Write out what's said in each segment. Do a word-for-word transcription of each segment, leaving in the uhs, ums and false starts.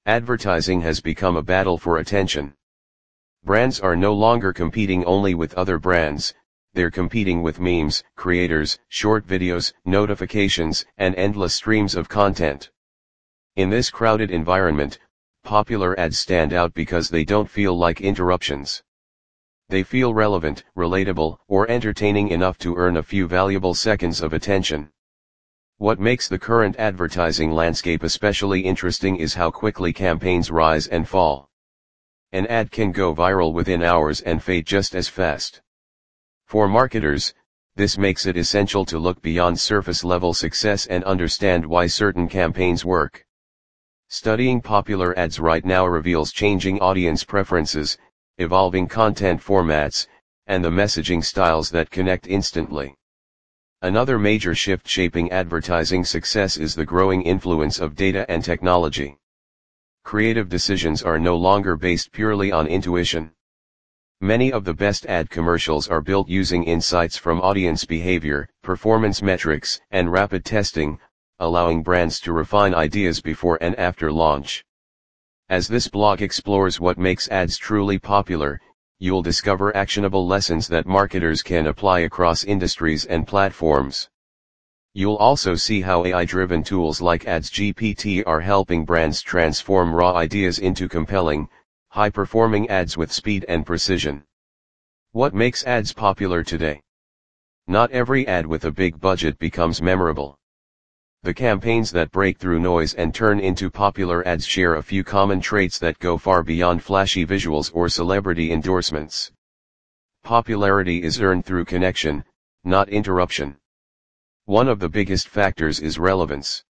Advertising has become a battle for attention. Brands are no longer competing only with other brands, they're competing with memes, creators, short videos, notifications, and endless streams of content. In this crowded environment, popular ads stand out because they don't feel like interruptions. They feel relevant, relatable, or entertaining enough to earn a few valuable seconds of attention. What makes the current advertising landscape especially interesting is how quickly campaigns rise and fall. An ad can go viral within hours and fade just as fast. For marketers, this makes it essential to look beyond surface-level success and understand why certain campaigns work. Studying popular ads right now reveals changing audience preferences, evolving content formats, and the messaging styles that connect instantly. Another major shift shaping advertising success is the growing influence of data and technology. Creative decisions are no longer based purely on intuition. Many of the best ad commercials are built using insights from audience behavior, performance metrics, and rapid testing, allowing brands to refine ideas before and after launch. As this blog explores what makes ads truly popular, you'll discover actionable lessons that marketers can apply across industries and platforms. You'll also see how A I-driven tools like Ads G P T are helping brands transform raw ideas into compelling, high-performing ads with speed and precision. What makes ads popular today? Not every ad with a big budget becomes memorable. The campaigns that break through noise and turn into popular ads share a few common traits that go far beyond flashy visuals or celebrity endorsements. Popularity is earned through connection, not interruption. One of the biggest factors is relevance.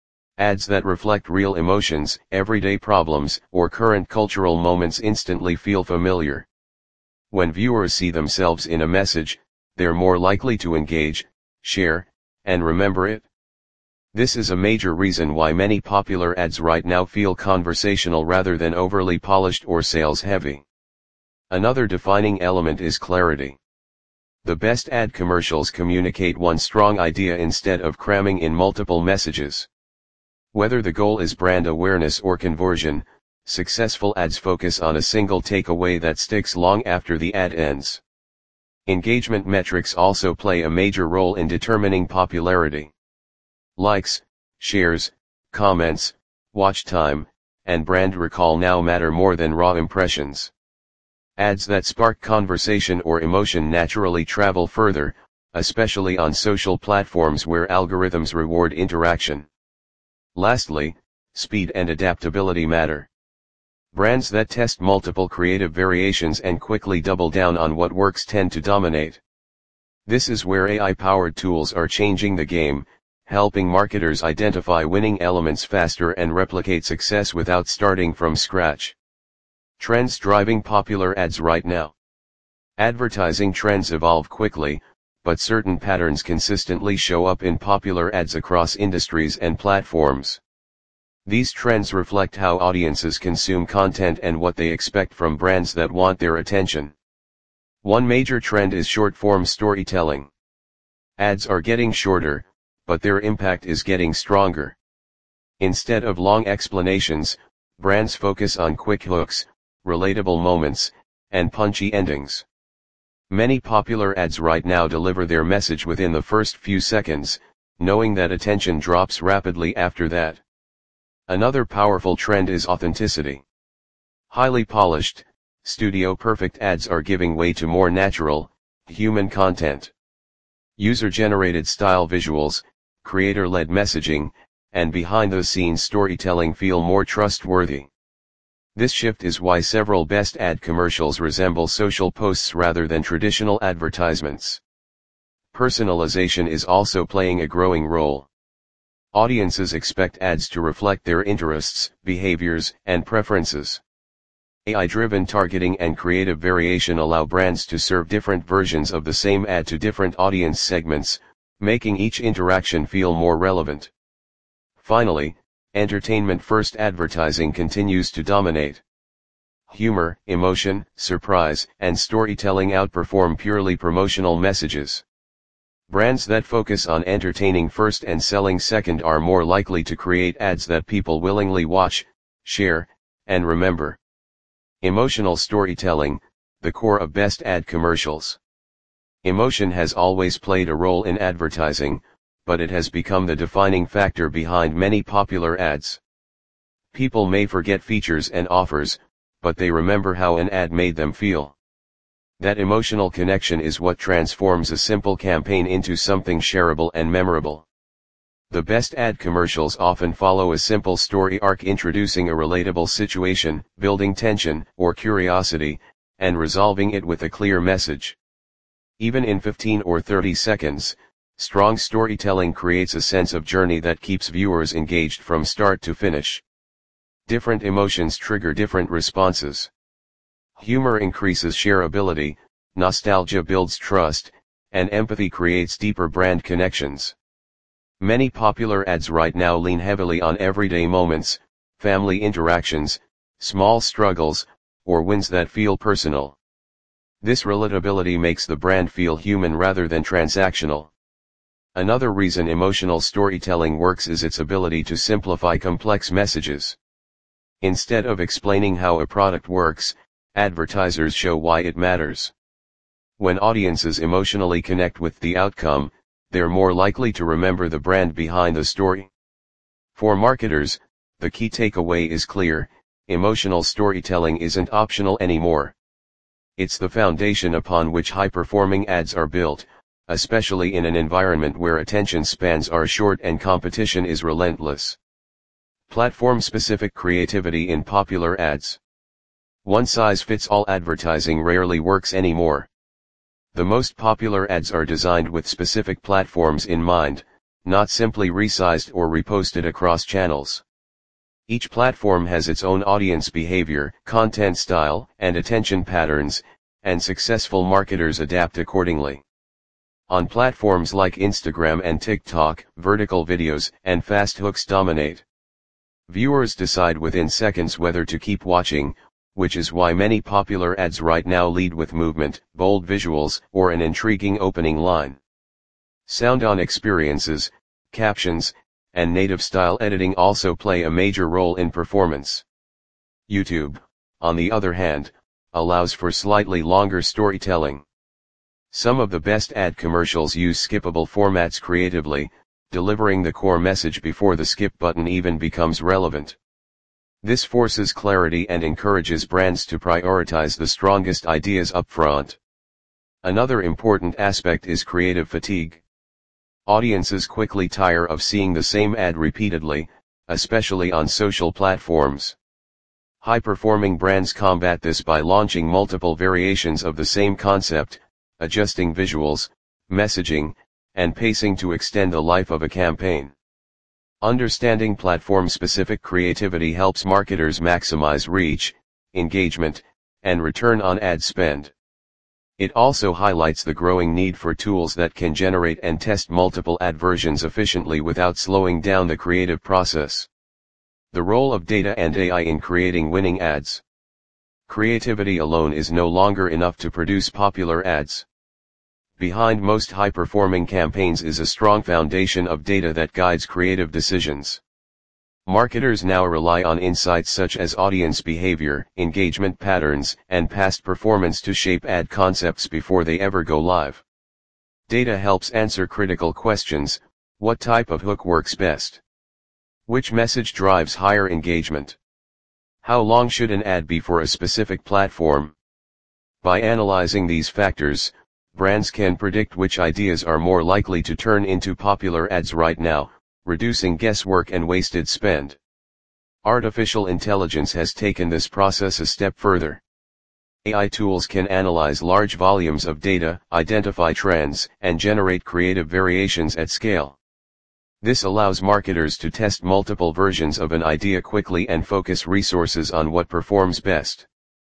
Ads that reflect real emotions, everyday problems, or current cultural moments instantly feel familiar. When viewers see themselves in a message, they're more likely to engage, share, and remember it. This is a major reason why many popular ads right now feel conversational rather than overly polished or sales-heavy. Another defining element is clarity. The best ad commercials communicate one strong idea instead of cramming in multiple messages. Whether the goal is brand awareness or conversion, successful ads focus on a single takeaway that sticks long after the ad ends. Engagement metrics also play a major role in determining popularity. Likes, shares, comments, watch time, and brand recall now matter more than raw impressions. Ads that spark conversation or emotion naturally travel further, especially on social platforms where algorithms reward interaction. Lastly, speed and adaptability matter. Brands that test multiple creative variations and quickly double down on what works tend to dominate. This is where A I-powered tools are changing the game, helping marketers identify winning elements faster and replicate success without starting from scratch. Trends driving popular ads right now. Advertising trends evolve quickly, but certain patterns consistently show up in popular ads across industries and platforms. These trends reflect how audiences consume content and what they expect from brands that want their attention. One major trend is short-form storytelling. Ads are getting shorter, but their impact is getting stronger. Instead of long explanations, brands focus on quick hooks, relatable moments, and punchy endings. Many popular ads right now deliver their message within the first few seconds, knowing that attention drops rapidly after that. Another powerful trend is authenticity. Highly polished, studio-perfect ads are giving way to more natural, human content. User-generated style visuals, creator-led messaging, and behind-the-scenes storytelling feel more trustworthy. This shift is why several best ad commercials resemble social posts rather than traditional advertisements. Personalization is also playing a growing role. Audiences expect ads to reflect their interests, behaviors, and preferences. A I-driven targeting and creative variation allow brands to serve different versions of the same ad to different audience segments, making each interaction feel more relevant. Finally, entertainment-first advertising continues to dominate. Humor, emotion, surprise, and storytelling outperform purely promotional messages. Brands that focus on entertaining first and selling second are more likely to create ads that people willingly watch, share, and remember. Emotional storytelling, the core of best ad commercials. Emotion has always played a role in advertising, but it has become the defining factor behind many popular ads. People may forget features and offers, but they remember how an ad made them feel. That emotional connection is what transforms a simple campaign into something shareable and memorable. The best ad commercials often follow a simple story arc, introducing a relatable situation, building tension or curiosity, and resolving it with a clear message. Even in fifteen or thirty seconds, strong storytelling creates a sense of journey that keeps viewers engaged from start to finish. Different emotions trigger different responses. Humor increases shareability, nostalgia builds trust, and empathy creates deeper brand connections. Many popular ads right now lean heavily on everyday moments, family interactions, small struggles, or wins that feel personal. This relatability makes the brand feel human rather than transactional. Another reason emotional storytelling works is its ability to simplify complex messages. Instead of explaining how a product works, advertisers show why it matters. When audiences emotionally connect with the outcome, they're more likely to remember the brand behind the story. For marketers, the key takeaway is clear: emotional storytelling isn't optional anymore. It's the foundation upon which high-performing ads are built, especially in an environment where attention spans are short and competition is relentless. Platform-specific creativity in popular ads. One-size-fits-all advertising rarely works anymore. The most popular ads are designed with specific platforms in mind, not simply resized or reposted across channels. Each platform has its own audience behavior, content style, and attention patterns, and successful marketers adapt accordingly. On platforms like Instagram and TikTok, vertical videos and fast hooks dominate. Viewers decide within seconds whether to keep watching, which is why many popular ads right now lead with movement, bold visuals, or an intriguing opening line. Sound-on experiences, captions, and native style editing also play a major role in performance. YouTube, on the other hand, allows for slightly longer storytelling. Some of the best ad commercials use skippable formats creatively, delivering the core message before the skip button even becomes relevant. This forces clarity and encourages brands to prioritize the strongest ideas up front. Another important aspect is creative fatigue. Audiences quickly tire of seeing the same ad repeatedly, especially on social platforms. High-performing brands combat this by launching multiple variations of the same concept, adjusting visuals, messaging, and pacing to extend the life of a campaign. Understanding platform-specific creativity helps marketers maximize reach, engagement, and return on ad spend. It also highlights the growing need for tools that can generate and test multiple ad versions efficiently without slowing down the creative process. The role of data and A I in creating winning ads. Creativity alone is no longer enough to produce popular ads. Behind most high-performing campaigns is a strong foundation of data that guides creative decisions. Marketers now rely on insights such as audience behavior, engagement patterns, and past performance to shape ad concepts before they ever go live. Data helps answer critical questions: what type of hook works best? Which message drives higher engagement? How long should an ad be for a specific platform? By analyzing these factors, brands can predict which ideas are more likely to turn into popular ads right now, reducing guesswork and wasted spend. Artificial intelligence has taken this process a step further. A I tools can analyze large volumes of data, identify trends, and generate creative variations at scale. This allows marketers to test multiple versions of an idea quickly and focus resources on what performs best.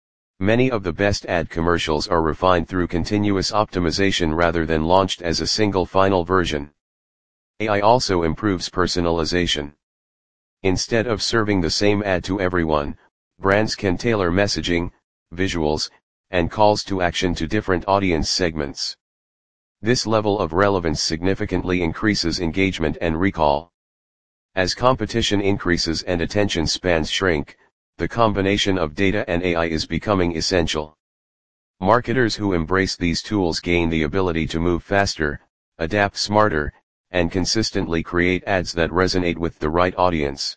Many of the best ad commercials are refined through continuous optimization rather than launched as a single final version. A I also improves personalization. Instead of serving the same ad to everyone, brands can tailor messaging, visuals, and calls to action to different audience segments. This level of relevance significantly increases engagement and recall. As competition increases and attention spans shrink, The combination of data and A I is becoming essential. Marketers who embrace these tools gain the ability to move faster, adapt smarter, and consistently create ads that resonate with the right audience.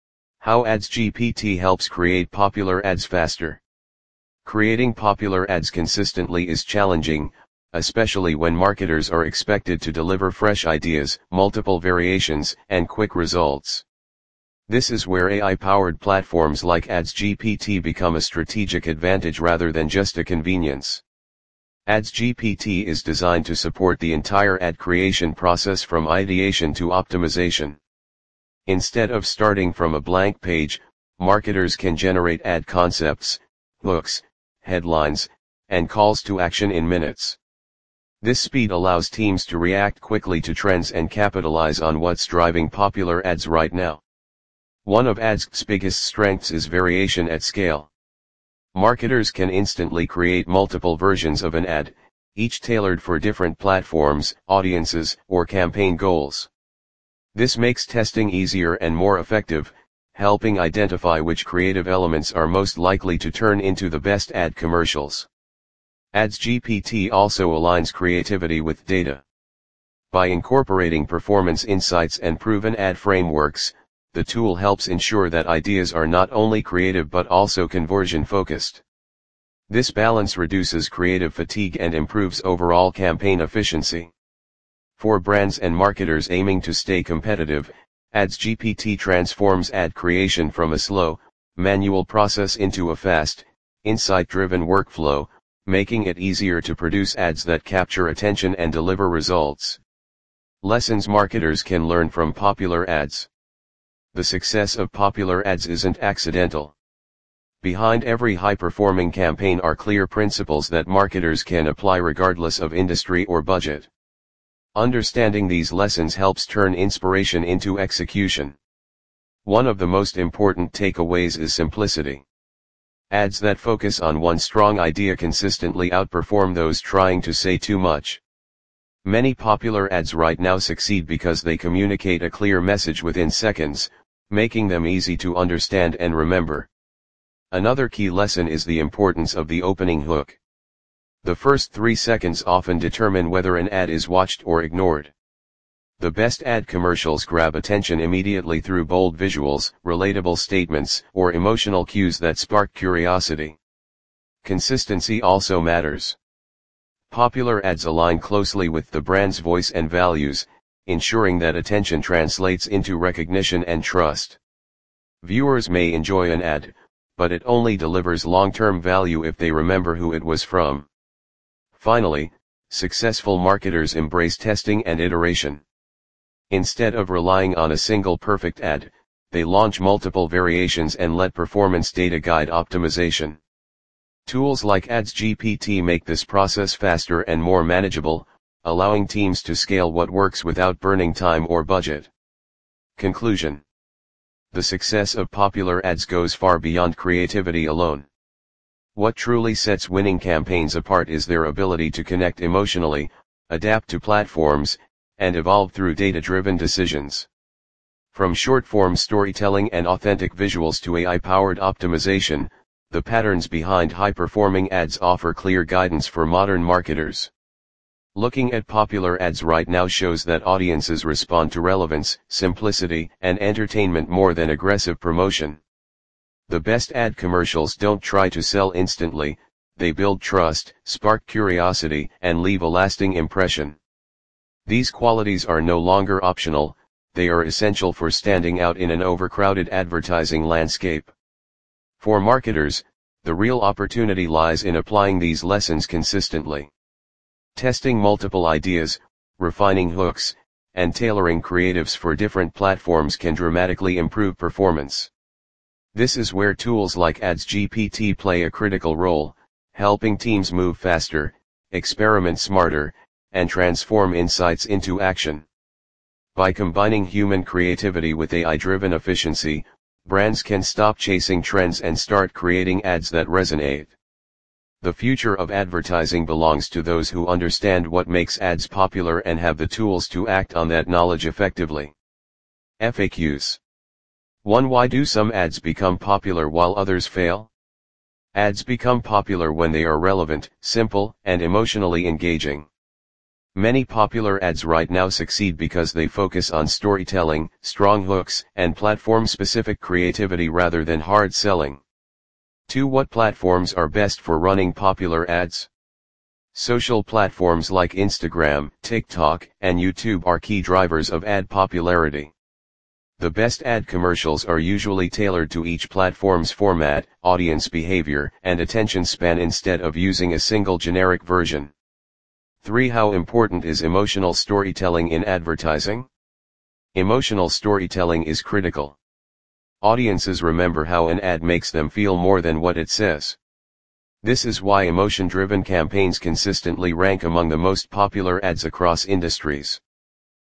How Ads G P T helps create popular ads faster. Creating popular ads consistently is challenging, especially when marketers are expected to deliver fresh ideas, multiple variations, and quick results. This is where A I-powered platforms like Ads G P T become a strategic advantage rather than just a convenience. Ads G P T is designed to support the entire ad creation process from ideation to optimization. Instead of starting from a blank page, marketers can generate ad concepts, hooks, headlines, and calls to action in minutes. This speed allows teams to react quickly to trends and capitalize on what's driving popular ads right now. One of Ads' biggest strengths is variation at scale. Marketers can instantly create multiple versions of an ad, each tailored for different platforms, audiences, or campaign goals. This makes testing easier and more effective, helping identify which creative elements are most likely to turn into the best ad commercials. Ads G P T also aligns creativity with data. By incorporating performance insights and proven ad frameworks, the tool helps ensure that ideas are not only creative but also conversion-focused. This balance reduces creative fatigue and improves overall campaign efficiency. For brands and marketers aiming to stay competitive, Ads G P T transforms ad creation from a slow, manual process into a fast, insight-driven workflow, making it easier to produce ads that capture attention and deliver results. Lessons marketers can learn from popular ads. The success of popular ads isn't accidental. Behind every high-performing campaign are clear principles that marketers can apply regardless of industry or budget. Understanding these lessons helps turn inspiration into execution. One of the most important takeaways is simplicity. Ads that focus on one strong idea consistently outperform those trying to say too much. Many popular ads right now succeed because they communicate a clear message within seconds, making them easy to understand and remember. Another key lesson is the importance of the opening hook. The first three seconds often determine whether an ad is watched or ignored. The best ad commercials grab attention immediately through bold visuals, relatable statements, or emotional cues that spark curiosity. Consistency also matters. Popular ads align closely with the brand's voice and values, ensuring that attention translates into recognition and trust. Viewers may enjoy an ad, but it only delivers long-term value if they remember who it was from. Finally, successful marketers embrace testing and iteration. Instead of relying on a single perfect ad, they launch multiple variations and let performance data guide optimization. Tools like Ads G P T make this process faster and more manageable, allowing teams to scale what works without burning time or budget. Conclusion. The success of popular ads goes far beyond creativity alone. What truly sets winning campaigns apart is their ability to connect emotionally, adapt to platforms, and evolve through data-driven decisions. From short-form storytelling and authentic visuals to A I-powered optimization, the patterns behind high-performing ads offer clear guidance for modern marketers. Looking at popular ads right now shows that audiences respond to relevance, simplicity, and entertainment more than aggressive promotion. The best ad commercials don't try to sell instantly, they build trust, spark curiosity, and leave a lasting impression. These qualities are no longer optional, they are essential for standing out in an overcrowded advertising landscape. For marketers, the real opportunity lies in applying these lessons consistently. Testing multiple ideas, refining hooks, and tailoring creatives for different platforms can dramatically improve performance. This is where tools like Ads G P T play a critical role, helping teams move faster, experiment smarter, and transform insights into action. By combining human creativity with A I-driven efficiency, brands can stop chasing trends and start creating ads that resonate. The future of advertising belongs to those who understand what makes ads popular and have the tools to act on that knowledge effectively. F A Qs. one Why do some ads become popular while others fail? Ads become popular when they are relevant, simple, and emotionally engaging. Many popular ads right now succeed because they focus on storytelling, strong hooks, and platform-specific creativity rather than hard selling. two What platforms are best for running popular ads? Social platforms like Instagram, TikTok, and YouTube are key drivers of ad popularity. The best ad commercials are usually tailored to each platform's format, audience behavior, and attention span instead of using a single generic version. three How important is emotional storytelling in advertising? Emotional storytelling is critical. Audiences remember how an ad makes them feel more than what it says. This is why emotion-driven campaigns consistently rank among the most popular ads across industries.